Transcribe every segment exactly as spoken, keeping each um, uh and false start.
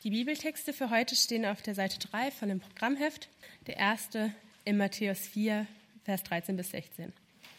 Die Bibeltexte für heute stehen auf der Seite drei von dem Programmheft. Der erste in Matthäus vier, Vers dreizehn bis sechzehn.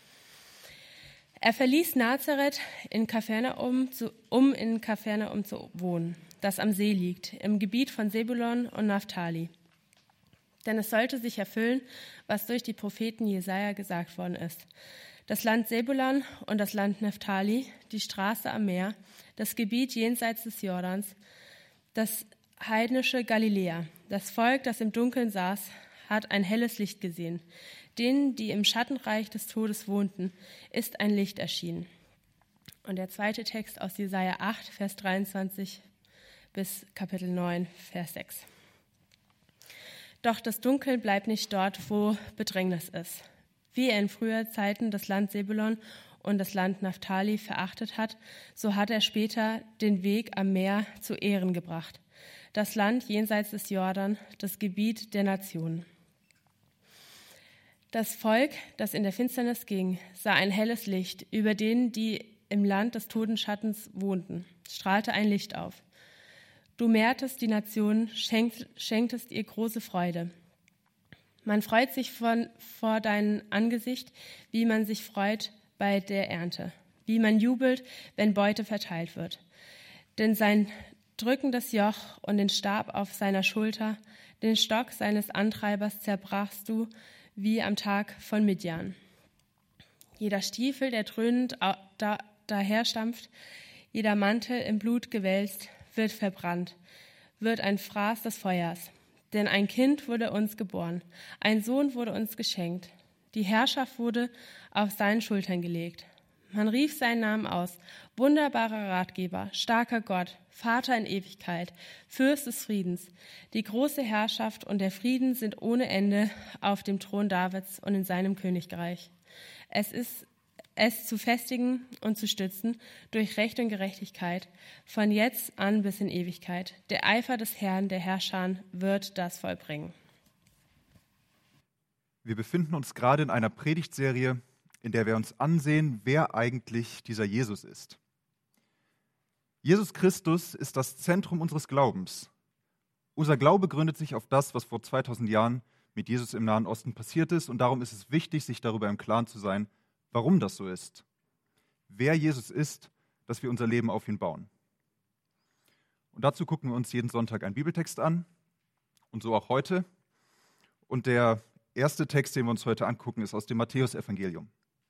Er verließ Nazareth, in Kapernaum zu, um in Kapernaum zu wohnen, das am See liegt, im Gebiet von Sebulon und Naphtali. Denn es sollte sich erfüllen, was durch die Propheten Jesaja gesagt worden ist. Das Land Sebulon und das Land Naphtali, die Straße am Meer, das Gebiet jenseits des Jordans, das heidnische Galiläa. Das Volk, das im Dunkeln saß, hat ein helles Licht gesehen. Denen, die im Schattenreich des Todes wohnten, ist ein Licht erschienen. Und der zweite Text aus Jesaja acht, Vers dreiundzwanzig bis Kapitel neun, Vers sechs. Doch das Dunkel bleibt nicht dort, wo Bedrängnis ist. Wie er in früher Zeiten das Land Sebulon und das Land Naphtali verachtet hat, so hat er später den Weg am Meer zu Ehren gebracht. Das Land jenseits des Jordan, das Gebiet der Nationen. Das Volk, das in der Finsternis ging, sah ein helles Licht. Über denen, die im Land des Todesschattens wohnten, strahlte ein Licht auf. Du mehrtest die Nationen, schenkt, schenktest ihr große Freude. Man freut sich von, vor deinem Angesicht, wie man sich freut bei der Ernte, wie man jubelt, wenn Beute verteilt wird. Denn sein drückendes Joch und den Stab auf seiner Schulter, den Stock seines Antreibers zerbrachst du, wie am Tag von Midjan. Jeder Stiefel, der dröhnend da, daherstampft, jeder Mantel im Blut gewälzt, wird verbrannt, wird ein Fraß des Feuers. Denn ein Kind wurde uns geboren, ein Sohn wurde uns geschenkt. Die Herrschaft wurde auf seinen Schultern gelegt. Man rief seinen Namen aus, wunderbarer Ratgeber, starker Gott, Vater in Ewigkeit, Fürst des Friedens. Die große Herrschaft und der Frieden sind ohne Ende auf dem Thron Davids und in seinem Königreich. Es ist es zu festigen und zu stützen durch Recht und Gerechtigkeit, von jetzt an bis in Ewigkeit. Der Eifer des Herrn, der Herrscher, wird das vollbringen. Wir befinden uns gerade in einer Predigtserie, in der wir uns ansehen, wer eigentlich dieser Jesus ist. Jesus Christus ist das Zentrum unseres Glaubens. Unser Glaube gründet sich auf das, was vor zweitausend Jahren mit Jesus im Nahen Osten passiert ist, und darum ist es wichtig, sich darüber im Klaren zu sein, warum das so ist. Wer Jesus ist, dass wir unser Leben auf ihn bauen. Und dazu gucken wir uns jeden Sonntag einen Bibeltext an, und so auch heute. Und der erste Text, den wir uns heute angucken, ist aus dem Matthäusevangelium.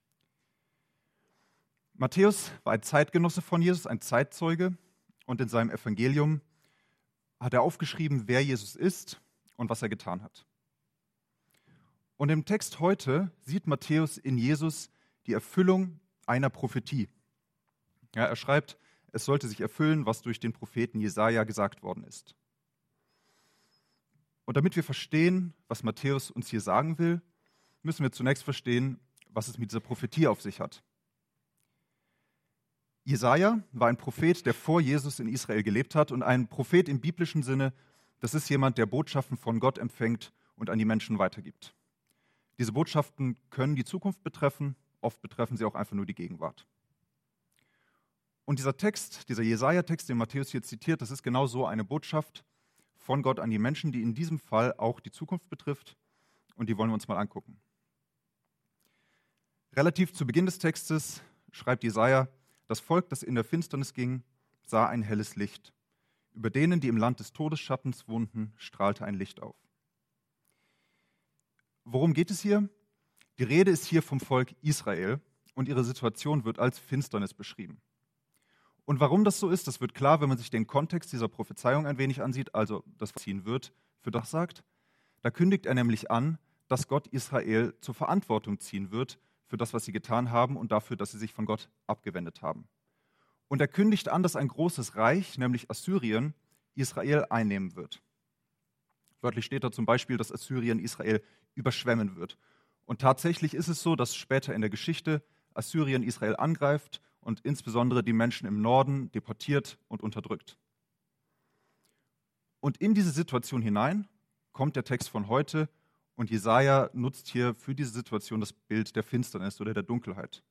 Matthäus war ein Zeitgenosse von Jesus, ein Zeitzeuge, und in seinem Evangelium hat er aufgeschrieben, wer Jesus ist und was er getan hat. Und im Text heute sieht Matthäus in Jesus die Erfüllung einer Prophetie. Ja, er schreibt, es sollte sich erfüllen, was durch den Propheten Jesaja gesagt worden ist. Und damit wir verstehen, was Matthäus uns hier sagen will, müssen wir zunächst verstehen, was es mit dieser Prophetie auf sich hat. Jesaja war ein Prophet, der vor Jesus in Israel gelebt hat, und ein Prophet im biblischen Sinne, das ist jemand, der Botschaften von Gott empfängt und an die Menschen weitergibt. Diese Botschaften können die Zukunft betreffen, oft betreffen sie auch einfach nur die Gegenwart. Und dieser Text, dieser Jesaja-Text, den Matthäus hier zitiert, das ist genau so eine Botschaft von Gott an die Menschen, die in diesem Fall auch die Zukunft betrifft, und die wollen wir uns mal angucken. Relativ zu Beginn des Textes schreibt Jesaja, das Volk, das in der Finsternis ging, sah ein helles Licht. Über denen, die im Land des Todesschattens wohnten, strahlte ein Licht auf. Worum geht es hier? Die Rede ist hier vom Volk Israel, und ihre Situation wird als Finsternis beschrieben. Und warum das so ist, das wird klar, wenn man sich den Kontext dieser Prophezeiung ein wenig ansieht, also das ziehen wird, für das sagt. Da kündigt er nämlich an, dass Gott Israel zur Verantwortung ziehen wird für das, was sie getan haben, und dafür, dass sie sich von Gott abgewendet haben. Und er kündigt an, dass ein großes Reich, nämlich Assyrien, Israel einnehmen wird. Wörtlich steht da zum Beispiel, dass Assyrien Israel überschwemmen wird. Und tatsächlich ist es so, dass später in der Geschichte Assyrien Israel angreift und insbesondere die Menschen im Norden deportiert und unterdrückt. Und in diese Situation hinein kommt der Text von heute, und Jesaja nutzt hier für diese Situation das Bild der Finsternis oder der Dunkelheit.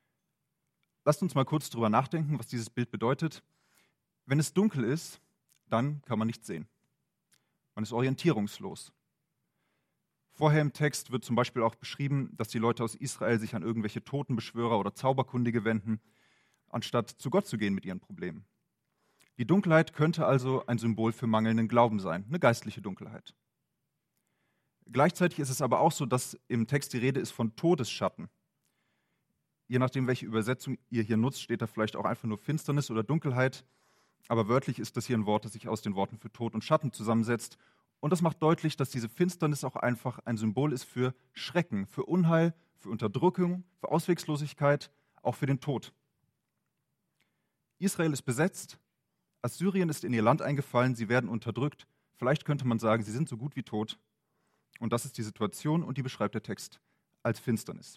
Lasst uns mal kurz drüber nachdenken, was dieses Bild bedeutet. Wenn es dunkel ist, dann kann man nichts sehen. Man ist orientierungslos. Vorher im Text wird zum Beispiel auch beschrieben, dass die Leute aus Israel sich an irgendwelche Totenbeschwörer oder Zauberkundige wenden, anstatt zu Gott zu gehen mit ihren Problemen. Die Dunkelheit könnte also ein Symbol für mangelnden Glauben sein, eine geistliche Dunkelheit. Gleichzeitig ist es aber auch so, dass im Text die Rede ist von Todesschatten. Je nachdem, welche Übersetzung ihr hier nutzt, steht da vielleicht auch einfach nur Finsternis oder Dunkelheit. Aber wörtlich ist das hier ein Wort, das sich aus den Worten für Tod und Schatten zusammensetzt. Und das macht deutlich, dass diese Finsternis auch einfach ein Symbol ist für Schrecken, für Unheil, für Unterdrückung, für Ausweglosigkeit, auch für den Tod. Israel ist besetzt, Assyrien ist in ihr Land eingefallen, sie werden unterdrückt. Vielleicht könnte man sagen, sie sind so gut wie tot. Und das ist die Situation und die beschreibt der Text als Finsternis.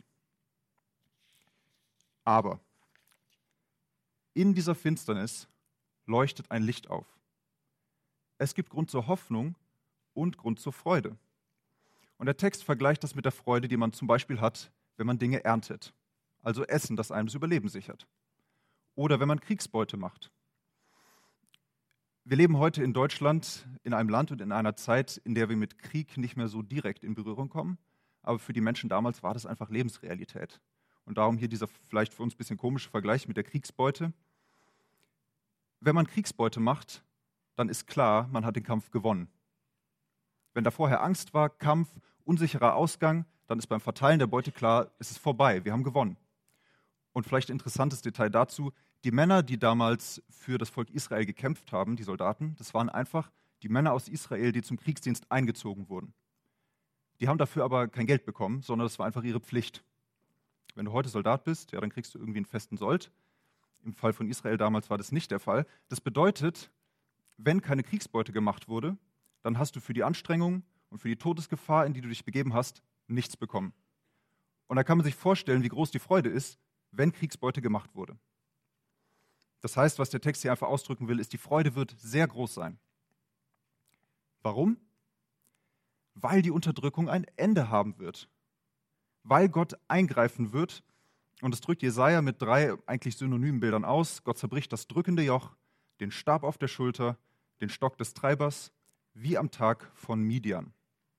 Aber in dieser Finsternis leuchtet ein Licht auf. Es gibt Grund zur Hoffnung und Grund zur Freude. Und der Text vergleicht das mit der Freude, die man zum Beispiel hat, wenn man Dinge erntet, also Essen, das einem das Überleben sichert. Oder wenn man Kriegsbeute macht. Wir leben heute in Deutschland, in einem Land und in einer Zeit, in der wir mit Krieg nicht mehr so direkt in Berührung kommen. Aber für die Menschen damals war das einfach Lebensrealität. Und darum hier dieser vielleicht für uns ein bisschen komische Vergleich mit der Kriegsbeute. Wenn man Kriegsbeute macht, dann ist klar, man hat den Kampf gewonnen. Wenn da vorher Angst war, Kampf, unsicherer Ausgang, dann ist beim Verteilen der Beute klar, es ist vorbei, wir haben gewonnen. Und vielleicht ein interessantes Detail dazu, die Männer, die damals für das Volk Israel gekämpft haben, die Soldaten, das waren einfach die Männer aus Israel, die zum Kriegsdienst eingezogen wurden. Die haben dafür aber kein Geld bekommen, sondern das war einfach ihre Pflicht. Wenn du heute Soldat bist, ja, dann kriegst du irgendwie einen festen Sold. Im Fall von Israel damals war das nicht der Fall. Das bedeutet, wenn keine Kriegsbeute gemacht wurde, dann hast du für die Anstrengung und für die Todesgefahr, in die du dich begeben hast, nichts bekommen. Und da kann man sich vorstellen, wie groß die Freude ist, wenn Kriegsbeute gemacht wurde. Das heißt, was der Text hier einfach ausdrücken will, ist, die Freude wird sehr groß sein. Warum? Weil die Unterdrückung ein Ende haben wird. Weil Gott eingreifen wird. Und das drückt Jesaja mit drei eigentlich synonymen Bildern aus. Gott zerbricht das drückende Joch, den Stab auf der Schulter, den Stock des Treibers, wie am Tag von Midian.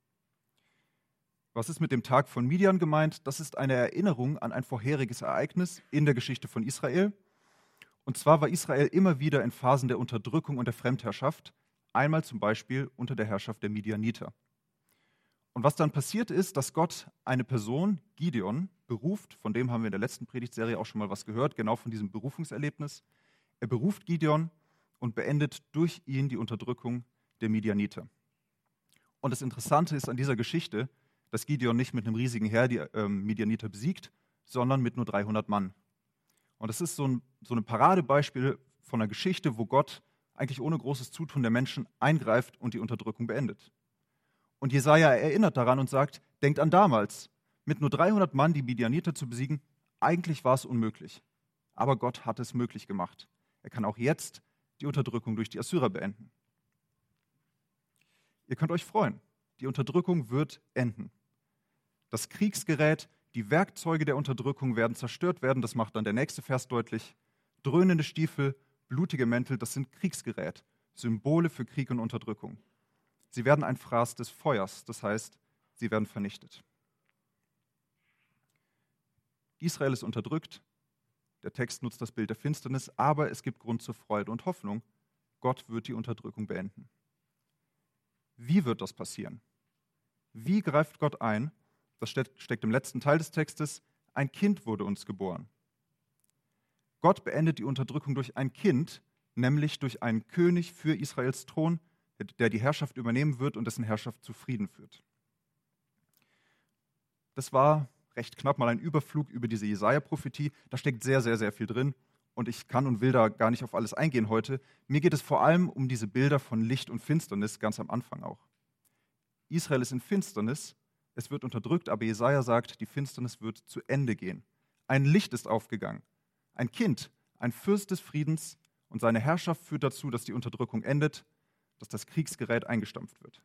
Was ist mit dem Tag von Midian gemeint? Das ist eine Erinnerung an ein vorheriges Ereignis in der Geschichte von Israel. Und zwar war Israel immer wieder in Phasen der Unterdrückung und der Fremdherrschaft, einmal zum Beispiel unter der Herrschaft der Midianiter. Und was dann passiert ist, dass Gott eine Person, Gideon, beruft, von dem haben wir in der letzten Predigtserie auch schon mal was gehört, genau von diesem Berufungserlebnis. Er beruft Gideon und beendet durch ihn die Unterdrückung der Midianiter. Und das Interessante ist an dieser Geschichte, dass Gideon nicht mit einem riesigen Heer die ähm, Midianiter besiegt, sondern mit nur dreihundert Mann. Und das ist so ein, so ein Paradebeispiel von einer Geschichte, wo Gott eigentlich ohne großes Zutun der Menschen eingreift und die Unterdrückung beendet. Und Jesaja erinnert daran und sagt, denkt an damals, mit nur dreihundert Mann die Midianiter zu besiegen, eigentlich war es unmöglich. Aber Gott hat es möglich gemacht. Er kann auch jetzt die Unterdrückung durch die Assyrer beenden. Ihr könnt euch freuen, die Unterdrückung wird enden. Das Kriegsgerät, die Werkzeuge der Unterdrückung werden zerstört werden, das macht dann der nächste Vers deutlich. Dröhnende Stiefel, blutige Mäntel, das sind Kriegsgerät, Symbole für Krieg und Unterdrückung. Sie werden ein Fraß des Feuers, das heißt, sie werden vernichtet. Israel ist unterdrückt, der Text nutzt das Bild der Finsternis, aber es gibt Grund zur Freude und Hoffnung. Gott wird die Unterdrückung beenden. Wie wird das passieren? Wie greift Gott ein? Das steckt im letzten Teil des Textes. Ein Kind wurde uns geboren. Gott beendet die Unterdrückung durch ein Kind, nämlich durch einen König für Israels Thron, der die Herrschaft übernehmen wird und dessen Herrschaft zu Frieden führt. Das war recht knapp mal ein Überflug über diese Jesaja-Prophetie. Da steckt sehr, sehr, sehr viel drin. Und ich kann und will da gar nicht auf alles eingehen heute. Mir geht es vor allem um diese Bilder von Licht und Finsternis, ganz am Anfang auch. Israel ist in Finsternis, es wird unterdrückt, aber Jesaja sagt, die Finsternis wird zu Ende gehen. Ein Licht ist aufgegangen. Ein Kind, ein Fürst des Friedens, und seine Herrschaft führt dazu, dass die Unterdrückung endet, dass das Kriegsgerät eingestampft wird.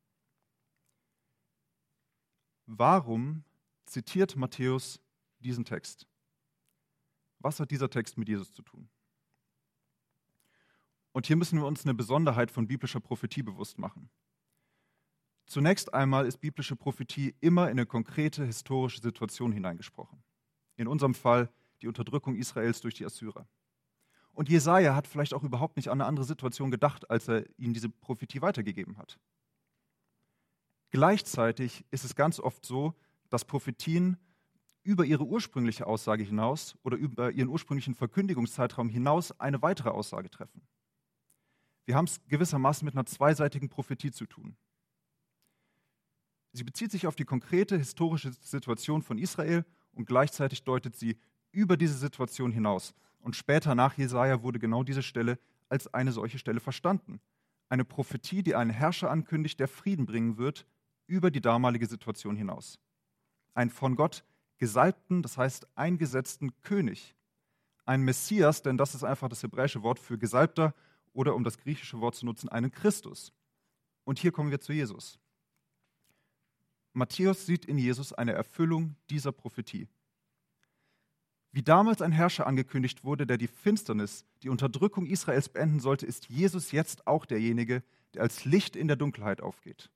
Warum zitiert Matthäus diesen Text? Was hat dieser Text mit Jesus zu tun? Und hier müssen wir uns eine Besonderheit von biblischer Prophetie bewusst machen. Zunächst einmal ist biblische Prophetie immer in eine konkrete historische Situation hineingesprochen. In unserem Fall die Unterdrückung Israels durch die Assyrer. Und Jesaja hat vielleicht auch überhaupt nicht an eine andere Situation gedacht, als er ihnen diese Prophetie weitergegeben hat. Gleichzeitig ist es ganz oft so, dass Prophetien über ihre ursprüngliche Aussage hinaus oder über ihren ursprünglichen Verkündigungszeitraum hinaus eine weitere Aussage treffen. Wir haben es gewissermaßen mit einer zweiseitigen Prophetie zu tun. Sie bezieht sich auf die konkrete historische Situation von Israel und gleichzeitig deutet sie über diese Situation hinaus. Und später nach Jesaja wurde genau diese Stelle als eine solche Stelle verstanden. Eine Prophetie, die einen Herrscher ankündigt, der Frieden bringen wird über die damalige Situation hinaus. Ein von Gott gesalbten, das heißt eingesetzten König. Ein Messias, denn das ist einfach das hebräische Wort für Gesalbter, oder um das griechische Wort zu nutzen, einen Christus. Und hier kommen wir zu Jesus. Matthäus sieht in Jesus eine Erfüllung dieser Prophetie. Wie damals ein Herrscher angekündigt wurde, der die Finsternis, die Unterdrückung Israels beenden sollte, ist Jesus jetzt auch derjenige, der als Licht in der Dunkelheit aufgeht.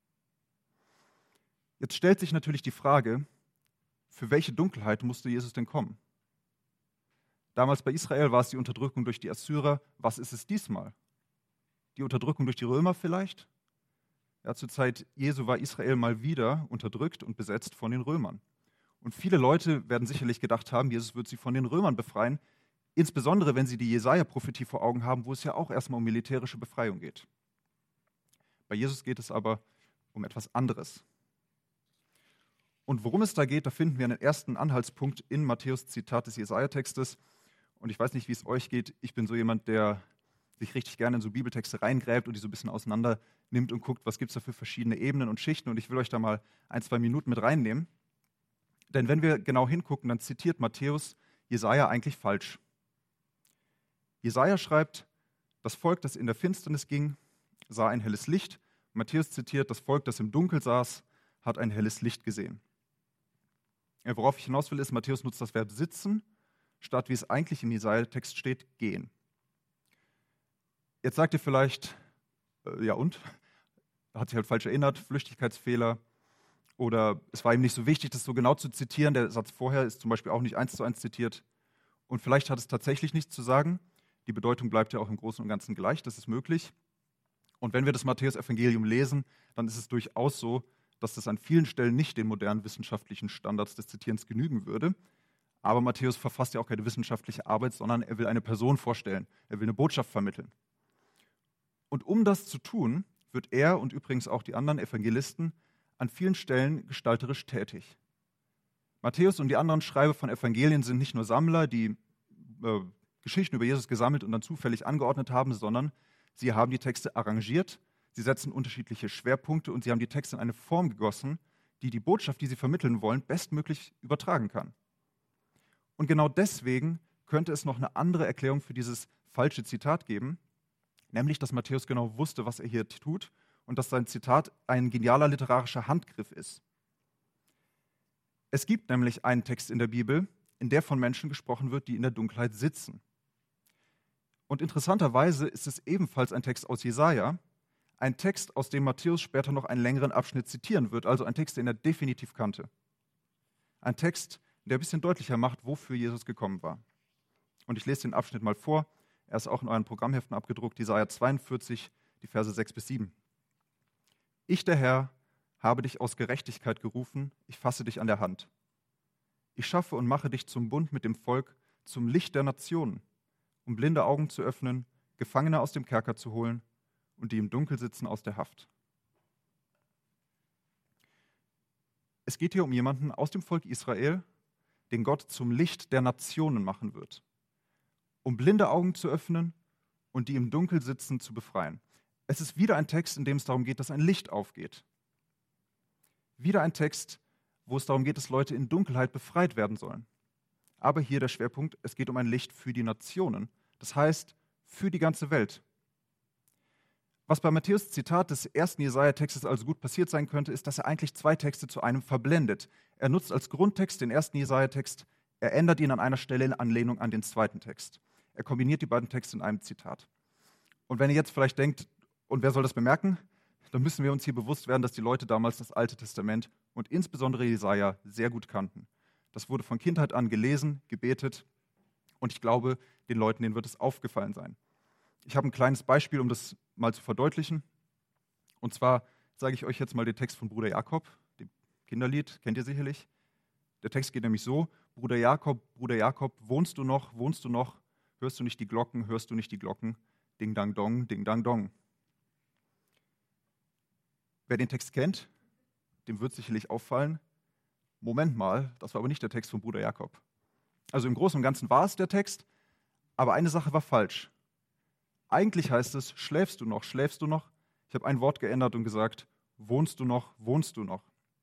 Jetzt stellt sich natürlich die Frage, für welche Dunkelheit musste Jesus denn kommen? Damals bei Israel war es die Unterdrückung durch die Assyrer. Was ist es diesmal? Die Unterdrückung durch die Römer vielleicht? Ja, zur Zeit Jesu war Israel mal wieder unterdrückt und besetzt von den Römern. Und viele Leute werden sicherlich gedacht haben, Jesus wird sie von den Römern befreien, insbesondere wenn sie die Jesaja-Prophetie vor Augen haben, wo es ja auch erstmal um militärische Befreiung geht. Bei Jesus geht es aber um etwas anderes. Und worum es da geht, da finden wir einen ersten Anhaltspunkt in Matthäus' Zitat des Jesaja-Textes. Und ich weiß nicht, wie es euch geht. Ich bin so jemand, der sich richtig gerne in so Bibeltexte reingräbt und die so ein bisschen auseinander nimmt und guckt, was gibt es da für verschiedene Ebenen und Schichten. Und ich will euch da mal ein, zwei Minuten mit reinnehmen. Denn wenn wir genau hingucken, dann zitiert Matthäus Jesaja eigentlich falsch. Jesaja schreibt, das Volk, das in der Finsternis ging, sah ein helles Licht. Matthäus zitiert, das Volk, das im Dunkel saß, hat ein helles Licht gesehen. Worauf ich hinaus will, ist, Matthäus nutzt das Verb sitzen, statt wie es eigentlich im Jesaja-Text steht, gehen. Jetzt sagt ihr vielleicht, äh, ja und? Hat sich halt falsch erinnert, Flüchtigkeitsfehler. Oder es war ihm nicht so wichtig, das so genau zu zitieren. Der Satz vorher ist zum Beispiel auch nicht eins zu eins zitiert. Und vielleicht hat es tatsächlich nichts zu sagen. Die Bedeutung bleibt ja auch im Großen und Ganzen gleich, das ist möglich. Und wenn wir das Matthäus-Evangelium lesen, dann ist es durchaus so, dass das an vielen Stellen nicht den modernen wissenschaftlichen Standards des Zitierens genügen würde. Aber Matthäus verfasst ja auch keine wissenschaftliche Arbeit, sondern er will eine Person vorstellen. Er will eine Botschaft vermitteln. Und um das zu tun, wird er und übrigens auch die anderen Evangelisten an vielen Stellen gestalterisch tätig. Matthäus und die anderen Schreiber von Evangelien sind nicht nur Sammler, die äh, Geschichten über Jesus gesammelt und dann zufällig angeordnet haben, sondern sie haben die Texte arrangiert, sie setzen unterschiedliche Schwerpunkte und sie haben die Texte in eine Form gegossen, die die Botschaft, die sie vermitteln wollen, bestmöglich übertragen kann. Und genau deswegen könnte es noch eine andere Erklärung für dieses falsche Zitat geben, nämlich, dass Matthäus genau wusste, was er hier tut und dass sein Zitat ein genialer literarischer Handgriff ist. Es gibt nämlich einen Text in der Bibel, in der von Menschen gesprochen wird, die in der Dunkelheit sitzen. Und interessanterweise ist es ebenfalls ein Text aus Jesaja, ein Text, aus dem Matthäus später noch einen längeren Abschnitt zitieren wird, also ein Text, den er definitiv kannte. Ein Text, der ein bisschen deutlicher macht, wofür Jesus gekommen war. Und ich lese den Abschnitt mal vor. Er ist auch in euren Programmheften abgedruckt, Jesaja zweiundvierzig, die Verse sechs bis sieben. Ich, der Herr, habe dich aus Gerechtigkeit gerufen, ich fasse dich an der Hand. Ich schaffe und mache dich zum Bund mit dem Volk, zum Licht der Nationen, um blinde Augen zu öffnen, Gefangene aus dem Kerker zu holen und die im Dunkel sitzen aus der Haft. Es geht hier um jemanden aus dem Volk Israel, den Gott zum Licht der Nationen machen wird, um blinde Augen zu öffnen und die im Dunkel sitzen zu befreien. Es ist wieder ein Text, in dem es darum geht, dass ein Licht aufgeht. Wieder ein Text, wo es darum geht, dass Leute in Dunkelheit befreit werden sollen. Aber hier der Schwerpunkt, es geht um ein Licht für die Nationen, das heißt für die ganze Welt. Was bei Matthäus' Zitat des ersten Jesaja-Textes also gut passiert sein könnte, ist, dass er eigentlich zwei Texte zu einem verblendet. Er nutzt als Grundtext den ersten Jesaja-Text, er ändert ihn an einer Stelle in Anlehnung an den zweiten Text. Er kombiniert die beiden Texte in einem Zitat. Und wenn ihr jetzt vielleicht denkt, und wer soll das bemerken? Dann müssen wir uns hier bewusst werden, dass die Leute damals das Alte Testament und insbesondere Jesaja sehr gut kannten. Das wurde von Kindheit an gelesen, gebetet und ich glaube, den Leuten, denen wird es aufgefallen sein. Ich habe ein kleines Beispiel, um das mal zu verdeutlichen. Und zwar sage ich euch jetzt mal den Text von Bruder Jakob, dem Kinderlied, kennt ihr sicherlich. Der Text geht nämlich so: Bruder Jakob, Bruder Jakob, wohnst du noch, wohnst du noch? Hörst du nicht die Glocken, hörst du nicht die Glocken? Ding, dang, dong, ding, dang, dong. Wer den Text kennt, dem wird sicherlich auffallen, Moment mal, das war aber nicht der Text von Bruder Jakob. Also im Großen und Ganzen war es der Text, aber eine Sache war falsch. Eigentlich heißt es, schläfst du noch, schläfst du noch? Ich habe ein Wort geändert und gesagt, wohnst du noch, wohnst du noch?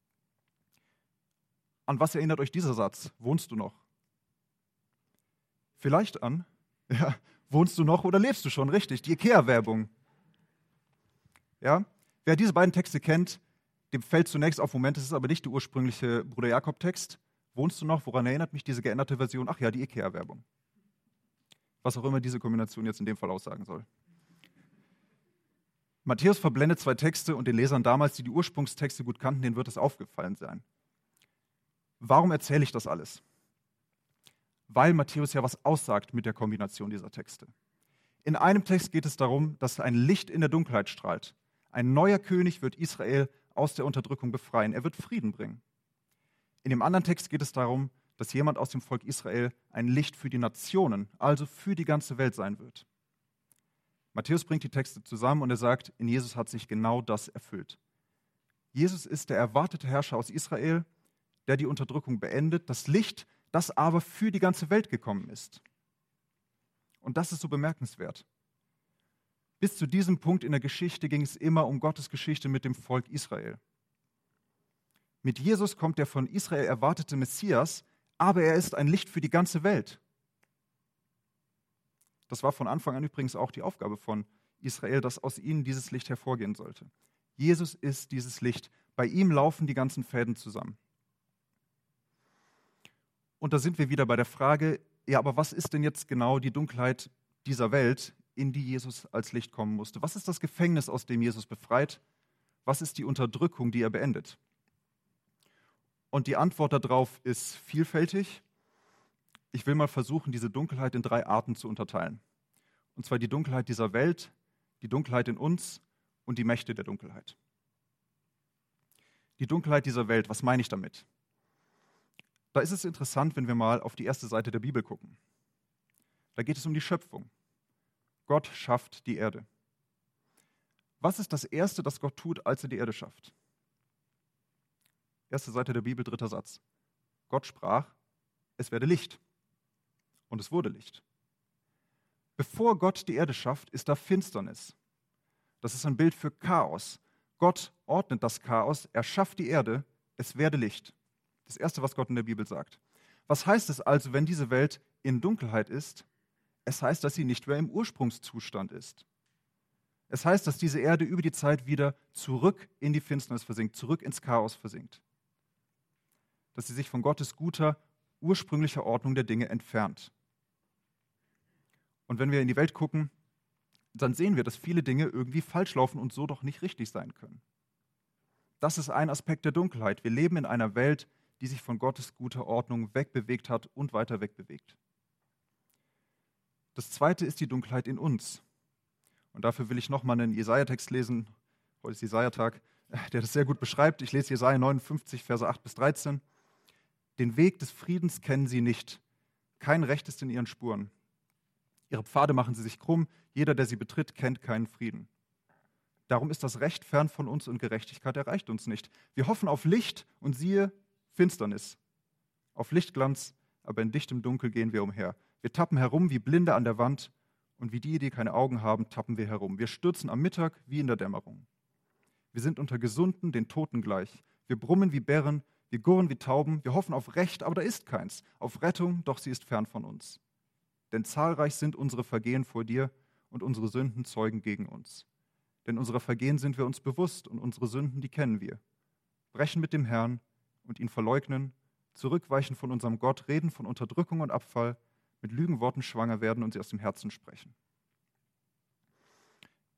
An was erinnert euch dieser Satz, wohnst du noch? Vielleicht an, ja, wohnst du noch oder lebst du schon? Richtig, die IKEA-Werbung. Ja, wer diese beiden Texte kennt, dem fällt zunächst auf, Moment, das ist aber nicht der ursprüngliche Bruder Jakob-Text. Wohnst du noch? Woran erinnert mich diese geänderte Version? Ach ja, die IKEA-Werbung. Was auch immer diese Kombination jetzt in dem Fall aussagen soll. Matthäus verblendet zwei Texte und den Lesern damals, die die Ursprungstexte gut kannten, denen wird es aufgefallen sein. Warum erzähle ich das alles? Weil Matthäus ja was aussagt mit der Kombination dieser Texte. In einem Text geht es darum, dass ein Licht in der Dunkelheit strahlt. Ein neuer König wird Israel aus der Unterdrückung befreien. Er wird Frieden bringen. In dem anderen Text geht es darum, dass jemand aus dem Volk Israel ein Licht für die Nationen, also für die ganze Welt sein wird. Matthäus bringt die Texte zusammen und er sagt, in Jesus hat sich genau das erfüllt. Jesus ist der erwartete Herrscher aus Israel, der die Unterdrückung beendet, das Licht, das aber für die ganze Welt gekommen ist. Und das ist so bemerkenswert. Bis zu diesem Punkt in der Geschichte ging es immer um Gottes Geschichte mit dem Volk Israel. Mit Jesus kommt der von Israel erwartete Messias, aber er ist ein Licht für die ganze Welt. Das war von Anfang an übrigens auch die Aufgabe von Israel, dass aus ihnen dieses Licht hervorgehen sollte. Jesus ist dieses Licht. Bei ihm laufen die ganzen Fäden zusammen. Und da sind wir wieder bei der Frage, ja, aber was ist denn jetzt genau die Dunkelheit dieser Welt, in die Jesus als Licht kommen musste? Was ist das Gefängnis, aus dem Jesus befreit? Was ist die Unterdrückung, die er beendet? Und die Antwort darauf ist vielfältig. Ich will mal versuchen, diese Dunkelheit in drei Arten zu unterteilen. Und zwar die Dunkelheit dieser Welt, die Dunkelheit in uns und die Mächte der Dunkelheit. Die Dunkelheit dieser Welt, was meine ich damit? Da ist es interessant, wenn wir mal auf die erste Seite der Bibel gucken. Da geht es um die Schöpfung. Gott schafft die Erde. Was ist das Erste, das Gott tut, als er die Erde schafft? Erste Seite der Bibel, dritter Satz. Gott sprach, es werde Licht. Und es wurde Licht. Bevor Gott die Erde schafft, ist da Finsternis. Das ist ein Bild für Chaos. Gott ordnet das Chaos, er schafft die Erde, es werde Licht. Das Erste, was Gott in der Bibel sagt. Was heißt es also, wenn diese Welt in Dunkelheit ist? Es heißt, dass sie nicht mehr im Ursprungszustand ist. Es heißt, dass diese Erde über die Zeit wieder zurück in die Finsternis versinkt, zurück ins Chaos versinkt. Dass sie sich von Gottes guter, ursprünglicher Ordnung der Dinge entfernt. Und wenn wir in die Welt gucken, dann sehen wir, dass viele Dinge irgendwie falsch laufen und so doch nicht richtig sein können. Das ist ein Aspekt der Dunkelheit. Wir leben in einer Welt, die sich von Gottes guter Ordnung wegbewegt hat und weiter wegbewegt. Das Zweite ist die Dunkelheit in uns. Und dafür will ich nochmal einen Jesaja-Text lesen. Heute ist Jesaja-Tag, der das sehr gut beschreibt. Ich lese Jesaja neunundfünfzig, Verse acht bis dreizehn. Den Weg des Friedens kennen sie nicht. Kein Recht ist in ihren Spuren. Ihre Pfade machen sie sich krumm. Jeder, der sie betritt, kennt keinen Frieden. Darum ist das Recht fern von uns und Gerechtigkeit erreicht uns nicht. Wir hoffen auf Licht und siehe Finsternis. Auf Lichtglanz, aber in dichtem Dunkel gehen wir umher. Wir tappen herum wie Blinde an der Wand und wie die, die keine Augen haben, tappen wir herum. Wir stürzen am Mittag wie in der Dämmerung. Wir sind unter Gesunden den Toten gleich. Wir brummen wie Bären, wir gurren wie Tauben. Wir hoffen auf Recht, aber da ist keins. Auf Rettung, doch sie ist fern von uns. Denn zahlreich sind unsere Vergehen vor dir und unsere Sünden zeugen gegen uns. Denn unserer Vergehen sind wir uns bewusst und unsere Sünden, die kennen wir. Brechen mit dem Herrn und ihn verleugnen, zurückweichen von unserem Gott, reden von Unterdrückung und Abfall, mit Lügenworten schwanger werden und sie aus dem Herzen sprechen.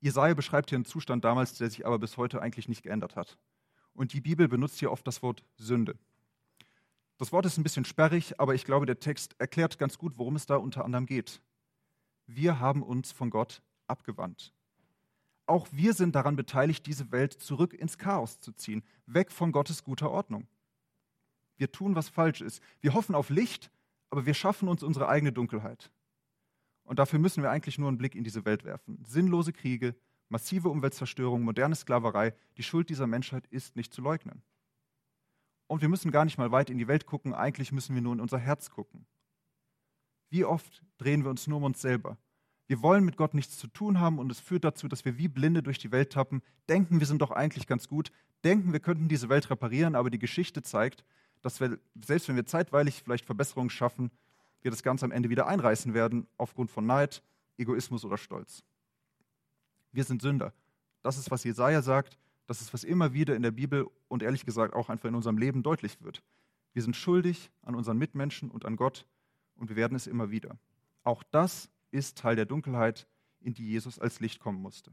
Jesaja beschreibt hier einen Zustand damals, der sich aber bis heute eigentlich nicht geändert hat. Und die Bibel benutzt hier oft das Wort Sünde. Das Wort ist ein bisschen sperrig, aber ich glaube, der Text erklärt ganz gut, worum es da unter anderem geht. Wir haben uns von Gott abgewandt. Auch wir sind daran beteiligt, diese Welt zurück ins Chaos zu ziehen, weg von Gottes guter Ordnung. Wir tun, was falsch ist. Wir hoffen auf Licht, aber wir schaffen uns unsere eigene Dunkelheit. Und dafür müssen wir eigentlich nur einen Blick in diese Welt werfen. Sinnlose Kriege, massive Umweltzerstörung, moderne Sklaverei, die Schuld dieser Menschheit ist nicht zu leugnen. Und wir müssen gar nicht mal weit in die Welt gucken, eigentlich müssen wir nur in unser Herz gucken. Wie oft drehen wir uns nur um uns selber? Wir wollen mit Gott nichts zu tun haben und es führt dazu, dass wir wie Blinde durch die Welt tappen, denken, wir sind doch eigentlich ganz gut, denken, wir könnten diese Welt reparieren, aber die Geschichte zeigt, dass wir, selbst wenn wir zeitweilig vielleicht Verbesserungen schaffen, wir das Ganze am Ende wieder einreißen werden, aufgrund von Neid, Egoismus oder Stolz. Wir sind Sünder. Das ist, was Jesaja sagt. Das ist, was immer wieder in der Bibel und ehrlich gesagt auch einfach in unserem Leben deutlich wird. Wir sind schuldig an unseren Mitmenschen und an Gott und wir werden es immer wieder. Auch das ist Teil der Dunkelheit, in die Jesus als Licht kommen musste.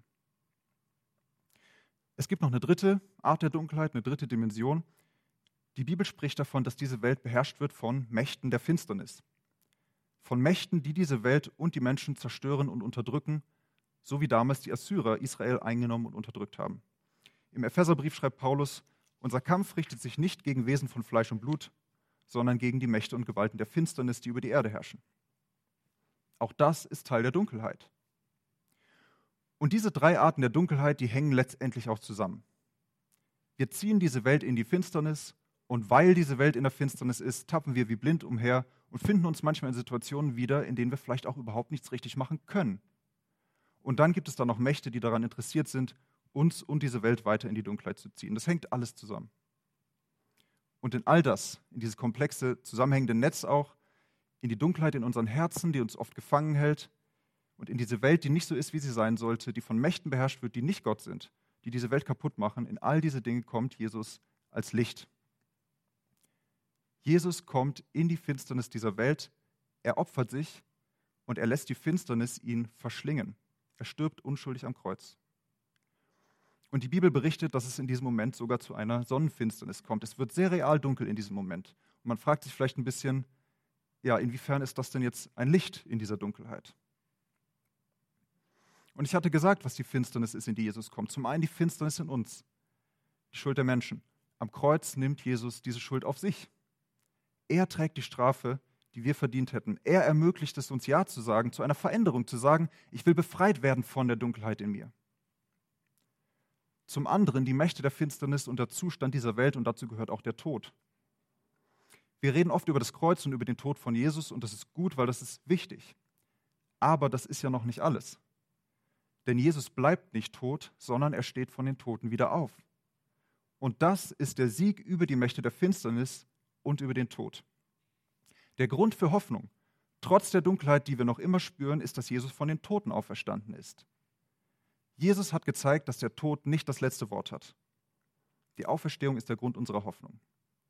Es gibt noch eine dritte Art der Dunkelheit, eine dritte Dimension. Die Bibel spricht davon, dass diese Welt beherrscht wird von Mächten der Finsternis. Von Mächten, die diese Welt und die Menschen zerstören und unterdrücken, so wie damals die Assyrer Israel eingenommen und unterdrückt haben. Im Epheserbrief schreibt Paulus, unser Kampf richtet sich nicht gegen Wesen von Fleisch und Blut, sondern gegen die Mächte und Gewalten der Finsternis, die über die Erde herrschen. Auch das ist Teil der Dunkelheit. Und diese drei Arten der Dunkelheit, die hängen letztendlich auch zusammen. Wir ziehen diese Welt in die Finsternis und weil diese Welt in der Finsternis ist, tappen wir wie blind umher und finden uns manchmal in Situationen wieder, in denen wir vielleicht auch überhaupt nichts richtig machen können. Und dann gibt es da noch Mächte, die daran interessiert sind, uns und diese Welt weiter in die Dunkelheit zu ziehen. Das hängt alles zusammen. Und in all das, in dieses komplexe, zusammenhängende Netz auch, in die Dunkelheit in unseren Herzen, die uns oft gefangen hält, und in diese Welt, die nicht so ist, wie sie sein sollte, die von Mächten beherrscht wird, die nicht Gott sind, die diese Welt kaputt machen, in all diese Dinge kommt Jesus als Licht. Jesus kommt in die Finsternis dieser Welt, er opfert sich und er lässt die Finsternis ihn verschlingen. Er stirbt unschuldig am Kreuz. Und die Bibel berichtet, dass es in diesem Moment sogar zu einer Sonnenfinsternis kommt. Es wird sehr real dunkel in diesem Moment. Und man fragt sich vielleicht ein bisschen, ja, inwiefern ist das denn jetzt ein Licht in dieser Dunkelheit? Und ich hatte gesagt, was die Finsternis ist, in die Jesus kommt. Zum einen die Finsternis in uns, die Schuld der Menschen. Am Kreuz nimmt Jesus diese Schuld auf sich. Er trägt die Strafe, die wir verdient hätten. Er ermöglicht es uns, Ja zu sagen, zu einer Veränderung, zu sagen, ich will befreit werden von der Dunkelheit in mir. Zum anderen die Mächte der Finsternis und der Zustand dieser Welt und dazu gehört auch der Tod. Wir reden oft über das Kreuz und über den Tod von Jesus und das ist gut, weil das ist wichtig. Aber das ist ja noch nicht alles. Denn Jesus bleibt nicht tot, sondern er steht von den Toten wieder auf. Und das ist der Sieg über die Mächte der Finsternis und über den Tod. Der Grund für Hoffnung, trotz der Dunkelheit, die wir noch immer spüren, ist, dass Jesus von den Toten auferstanden ist. Jesus hat gezeigt, dass der Tod nicht das letzte Wort hat. Die Auferstehung ist der Grund unserer Hoffnung.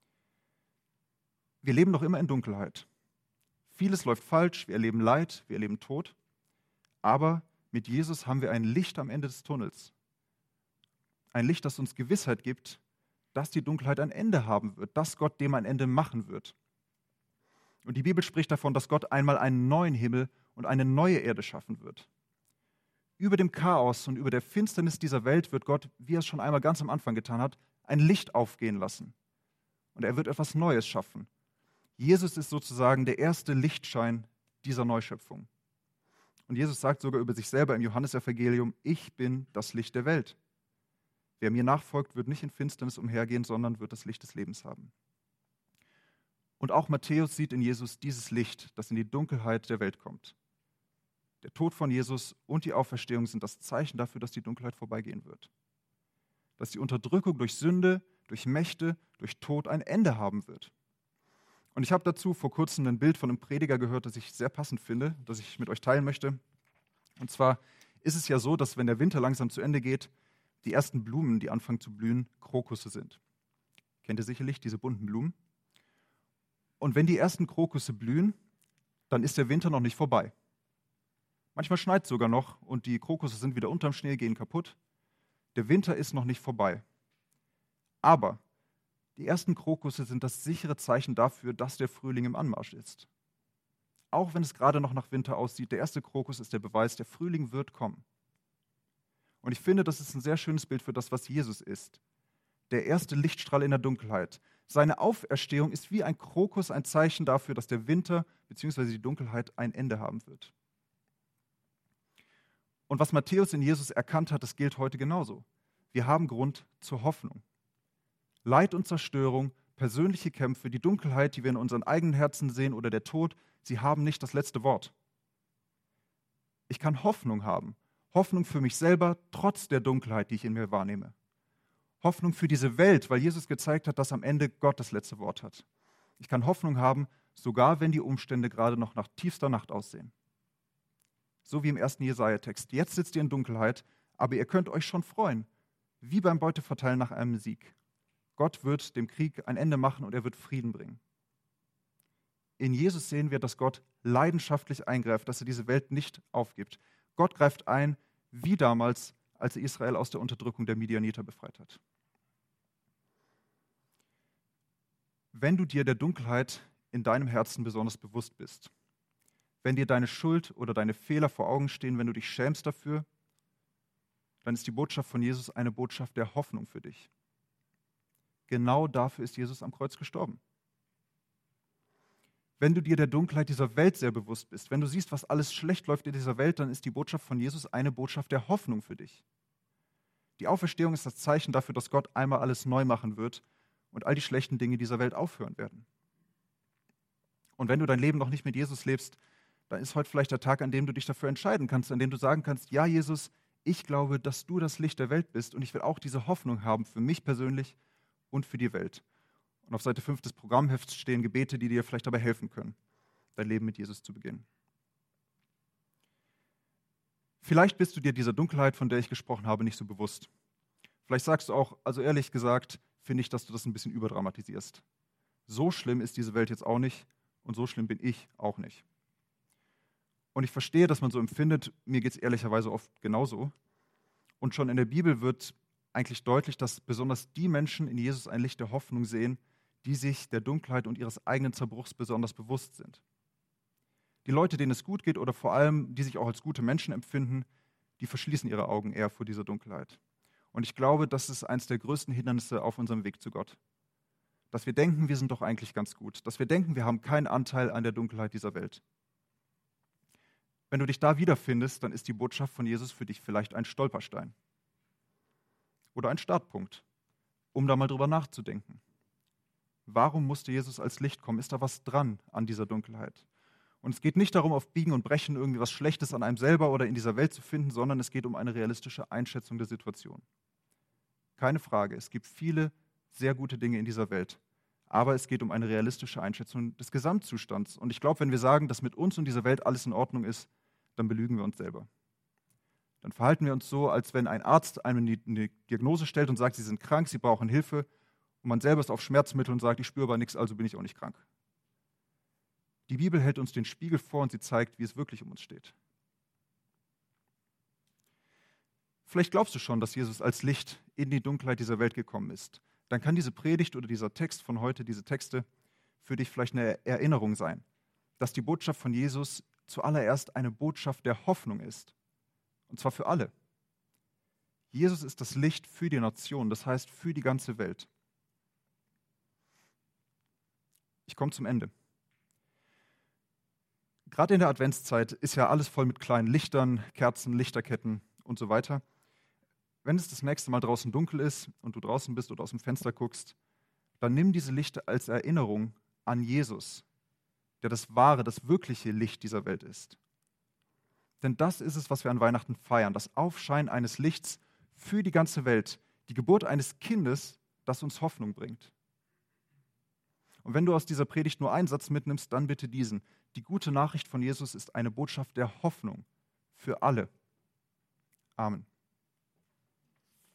Wir leben noch immer in Dunkelheit. Vieles läuft falsch, wir erleben Leid, wir erleben Tod. Aber mit Jesus haben wir ein Licht am Ende des Tunnels. Ein Licht, das uns Gewissheit gibt, dass die Dunkelheit ein Ende haben wird, dass Gott dem ein Ende machen wird. Und die Bibel spricht davon, dass Gott einmal einen neuen Himmel und eine neue Erde schaffen wird. Über dem Chaos und über der Finsternis dieser Welt wird Gott, wie er es schon einmal ganz am Anfang getan hat, ein Licht aufgehen lassen. Und er wird etwas Neues schaffen. Jesus ist sozusagen der erste Lichtschein dieser Neuschöpfung. Und Jesus sagt sogar über sich selber im Johannesevangelium, ich bin das Licht der Welt. Wer mir nachfolgt, wird nicht in Finsternis umhergehen, sondern wird das Licht des Lebens haben. Und auch Matthäus sieht in Jesus dieses Licht, das in die Dunkelheit der Welt kommt. Der Tod von Jesus und die Auferstehung sind das Zeichen dafür, dass die Dunkelheit vorbeigehen wird. Dass die Unterdrückung durch Sünde, durch Mächte, durch Tod ein Ende haben wird. Und ich habe dazu vor kurzem ein Bild von einem Prediger gehört, das ich sehr passend finde, das ich mit euch teilen möchte. Und zwar ist es ja so, dass wenn der Winter langsam zu Ende geht, die ersten Blumen, die anfangen zu blühen, Krokusse sind. Kennt ihr sicherlich diese bunten Blumen? Und wenn die ersten Krokusse blühen, dann ist der Winter noch nicht vorbei. Manchmal schneit es sogar noch und die Krokusse sind wieder unterm Schnee, gehen kaputt. Der Winter ist noch nicht vorbei. Aber die ersten Krokusse sind das sichere Zeichen dafür, dass der Frühling im Anmarsch ist. Auch wenn es gerade noch nach Winter aussieht, der erste Krokus ist der Beweis, der Frühling wird kommen. Und ich finde, das ist ein sehr schönes Bild für das, was Jesus ist. Der erste Lichtstrahl in der Dunkelheit. Seine Auferstehung ist wie ein Krokus ein Zeichen dafür, dass der Winter bzw. die Dunkelheit ein Ende haben wird. Und was Matthäus in Jesus erkannt hat, das gilt heute genauso. Wir haben Grund zur Hoffnung. Leid und Zerstörung, persönliche Kämpfe, die Dunkelheit, die wir in unseren eigenen Herzen sehen oder der Tod, sie haben nicht das letzte Wort. Ich kann Hoffnung haben. Hoffnung für mich selber, trotz der Dunkelheit, die ich in mir wahrnehme. Hoffnung für diese Welt, weil Jesus gezeigt hat, dass am Ende Gott das letzte Wort hat. Ich kann Hoffnung haben, sogar wenn die Umstände gerade noch nach tiefster Nacht aussehen. So wie im ersten Jesaja-Text. Jetzt sitzt ihr in Dunkelheit, aber ihr könnt euch schon freuen, wie beim Beuteverteilen nach einem Sieg. Gott wird dem Krieg ein Ende machen und er wird Frieden bringen. In Jesus sehen wir, dass Gott leidenschaftlich eingreift, dass er diese Welt nicht aufgibt. Gott greift ein, wie damals, als er Israel aus der Unterdrückung der Midianiter befreit hat. Wenn du dir der Dunkelheit in deinem Herzen besonders bewusst bist, wenn dir deine Schuld oder deine Fehler vor Augen stehen, wenn du dich schämst dafür, dann ist die Botschaft von Jesus eine Botschaft der Hoffnung für dich. Genau dafür ist Jesus am Kreuz gestorben. Wenn du dir der Dunkelheit dieser Welt sehr bewusst bist, wenn du siehst, was alles schlecht läuft in dieser Welt, dann ist die Botschaft von Jesus eine Botschaft der Hoffnung für dich. Die Auferstehung ist das Zeichen dafür, dass Gott einmal alles neu machen wird und all die schlechten Dinge dieser Welt aufhören werden. Und wenn du dein Leben noch nicht mit Jesus lebst, dann ist heute vielleicht der Tag, an dem du dich dafür entscheiden kannst, an dem du sagen kannst, ja Jesus, ich glaube, dass du das Licht der Welt bist und ich will auch diese Hoffnung haben für mich persönlich und für die Welt. Und auf Seite fünf des Programmhefts stehen Gebete, die dir vielleicht dabei helfen können, dein Leben mit Jesus zu beginnen. Vielleicht bist du dir dieser Dunkelheit, von der ich gesprochen habe, nicht so bewusst. Vielleicht sagst du auch, also ehrlich gesagt, finde ich, dass du das ein bisschen überdramatisierst. So schlimm ist diese Welt jetzt auch nicht und so schlimm bin ich auch nicht. Und ich verstehe, dass man so empfindet, mir geht es ehrlicherweise oft genauso. Und schon in der Bibel wird eigentlich deutlich, dass besonders die Menschen in Jesus ein Licht der Hoffnung sehen, die sich der Dunkelheit und ihres eigenen Zerbruchs besonders bewusst sind. Die Leute, denen es gut geht oder vor allem, die sich auch als gute Menschen empfinden, die verschließen ihre Augen eher vor dieser Dunkelheit. Und ich glaube, das ist eines der größten Hindernisse auf unserem Weg zu Gott. Dass wir denken, wir sind doch eigentlich ganz gut. Dass wir denken, wir haben keinen Anteil an der Dunkelheit dieser Welt. Wenn du dich da wiederfindest, dann ist die Botschaft von Jesus für dich vielleicht ein Stolperstein. Oder ein Startpunkt, um da mal drüber nachzudenken. Warum musste Jesus als Licht kommen? Ist da was dran an dieser Dunkelheit? Und es geht nicht darum, auf Biegen und Brechen irgendwie was Schlechtes an einem selber oder in dieser Welt zu finden, sondern es geht um eine realistische Einschätzung der Situation. Keine Frage, es gibt viele sehr gute Dinge in dieser Welt, aber es geht um eine realistische Einschätzung des Gesamtzustands. Und ich glaube, wenn wir sagen, dass mit uns und dieser Welt alles in Ordnung ist, dann belügen wir uns selber. Dann verhalten wir uns so, als wenn ein Arzt einem eine Diagnose stellt und sagt, Sie sind krank, Sie brauchen Hilfe. Und man selber ist auf Schmerzmittel und sagt, ich spüre aber nichts, also bin ich auch nicht krank. Die Bibel hält uns den Spiegel vor und sie zeigt, wie es wirklich um uns steht. Vielleicht glaubst du schon, dass Jesus als Licht in die Dunkelheit dieser Welt gekommen ist. Dann kann diese Predigt oder dieser Text von heute, diese Texte, für dich vielleicht eine Erinnerung sein, dass die Botschaft von Jesus zuallererst eine Botschaft der Hoffnung ist. Und zwar für alle. Jesus ist das Licht für die Nation, das heißt für die ganze Welt. Ich komme zum Ende. Gerade in der Adventszeit ist ja alles voll mit kleinen Lichtern, Kerzen, Lichterketten und so weiter. Wenn es das nächste Mal draußen dunkel ist und du draußen bist oder aus dem Fenster guckst, dann nimm diese Lichter als Erinnerung an Jesus, der das wahre, das wirkliche Licht dieser Welt ist. Denn das ist es, was wir an Weihnachten feiern, das Aufscheinen eines Lichts für die ganze Welt, die Geburt eines Kindes, das uns Hoffnung bringt. Und wenn du aus dieser Predigt nur einen Satz mitnimmst, dann bitte diesen. Die gute Nachricht von Jesus ist eine Botschaft der Hoffnung für alle. Amen.